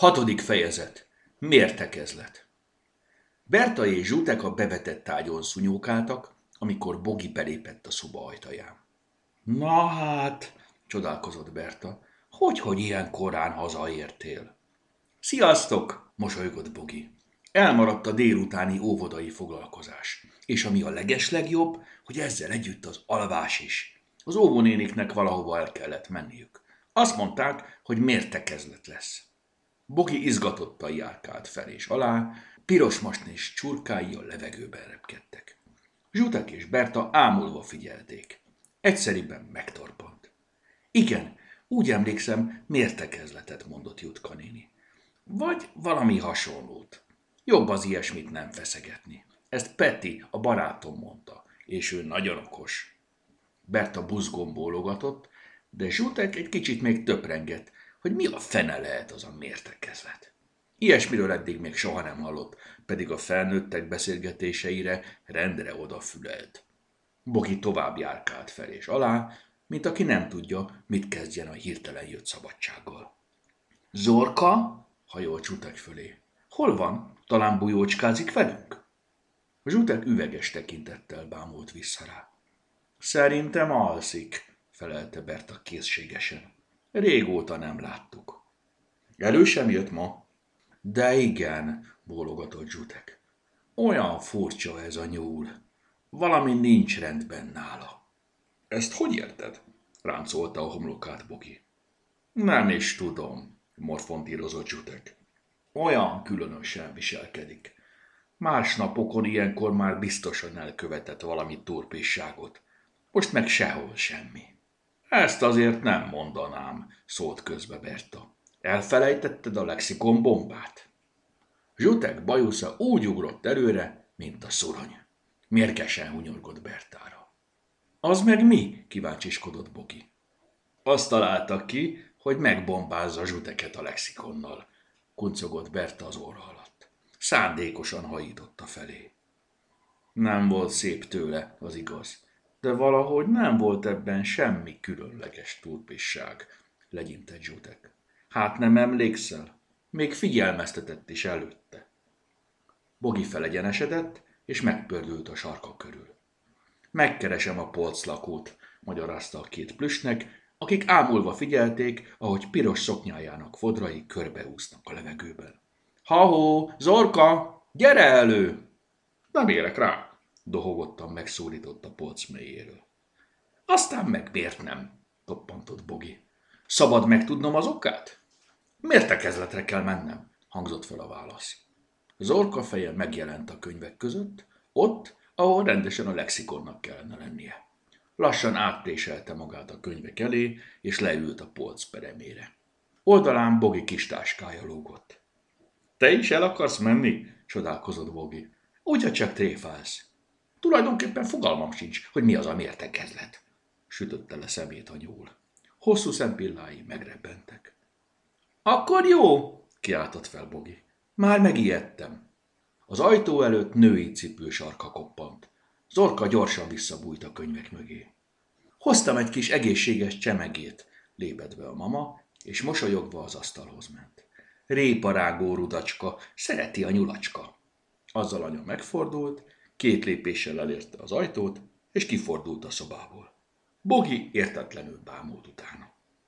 6. fejezet. Mértekezlet. Berta és Zsutek a bevetett ágyon szunyókáltak, amikor Bogi belépett a szoba ajtaján. Na hát, csodálkozott Berta, hogy ilyen korán hazaértél? Sziasztok, mosolygott Bogi. Elmaradt a délutáni óvodai foglalkozás, és ami a legeslegjobb, hogy ezzel együtt az alvás is. Az óvónéniknek valahova el kellett menniük. Azt mondták, hogy mértekezlet lesz. Bogi izgatottan járkált fel és alá, piros masnis csurkái a levegőben repkedtek. Zsutek és Berta ámulva figyelték. Egyszeriben megtorpant. Igen, úgy emlékszem, mértekezletet mondott Jutka néni. Vagy valami hasonlót. Jobb az ilyesmit nem feszegetni. Ezt Peti, a barátom mondta, és ő nagyon okos. Berta buzgón bólogatott, de Zsutek egy kicsit még töprengett, hogy mi a fene lehet az a mértekezlet. Ilyesmiről eddig még soha nem hallott, pedig a felnőttek beszélgetéseire rendre odafülelt. Bogi tovább járkált fel és alá, mint aki nem tudja, mit kezdjen a hirtelen jött szabadsággal. Zorka? Hajolt Zsutek fölé. Hol van? Talán bujócskázik velünk? Zsutek üveges tekintettel bámult vissza rá. Szerintem alszik, felelte Berta készségesen. Régóta nem láttuk. Elő sem jött ma? De igen, bólogatott Zsutek. Olyan furcsa ez a nyúl. Valami nincs rendben nála. Ezt hogy érted? Ráncolta a homlokát Bogi. Nem is tudom, morfontírozott Zsutek. Olyan különösen viselkedik. Más napokon ilyenkor már biztosan elkövetett valami turpisságot. Most meg sehol semmi. Ezt azért nem mondanám, szólt közbe Berta. Elfelejtetted a lexikon bombát? Zsutek bajusza úgy ugrott előre, mint a szurony. Mérgesen hunyorgott Bertára. Az meg mi? Kíváncsiskodott Bogi. Azt találtak ki, hogy megbombázza Zsuteket a lexikonnal, kuncogott Berta az óra alatt. Szándékosan hajította felé. Nem volt szép tőle, az igaz, de valahogy nem volt ebben semmi különleges turpisság, legyintett Zsutek. Hát nem emlékszel? Még figyelmeztetett is előtte. Bogi felegyenesedett, és megpördült a sarka körül. Megkeresem a polclakót, magyarázta a két plüsnek, akik ámulva figyelték, ahogy piros szoknyájának fodrai körbeúsznak a levegőben. Ha-hó, Zorka, gyere elő! Nem érek rá, dohogottan megszólított a polc mélyéről. Aztán meg miért nem? Toppantott Bogi. Szabad megtudnom az okát? Mértekezletre kell mennem, hangzott fel a válasz. Zorka feje megjelent a könyvek között, ott, ahol rendesen a lexikonnak kellene lennie. Lassan áttéselte magát a könyvek elé, és leült a polc peremére. Oldalán Bogi kis táskája lógott. Te is el akarsz menni? Csodálkozott Bogi. Úgyhogy csak tréfálsz. Tulajdonképpen fogalmam sincs, hogy mi az a mértekezlet. Sütötte le szemét a nyúl. Hosszú szempillái megrebbentek. Akkor jó, kiáltott fel Bogi. Már megijedtem. Az ajtó előtt női cipő sarka koppant. Zorka gyorsan visszabújt a könyvek mögé. Hoztam egy kis egészséges csemegét, lépett be a mama, és mosolyogva az asztalhoz ment. Réparágó rudacska, szereti a nyulacska. Azzal anya megfordult, 2 lépéssel elérte az ajtót, és kifordult a szobából. Bogi értetlenül bámult utána.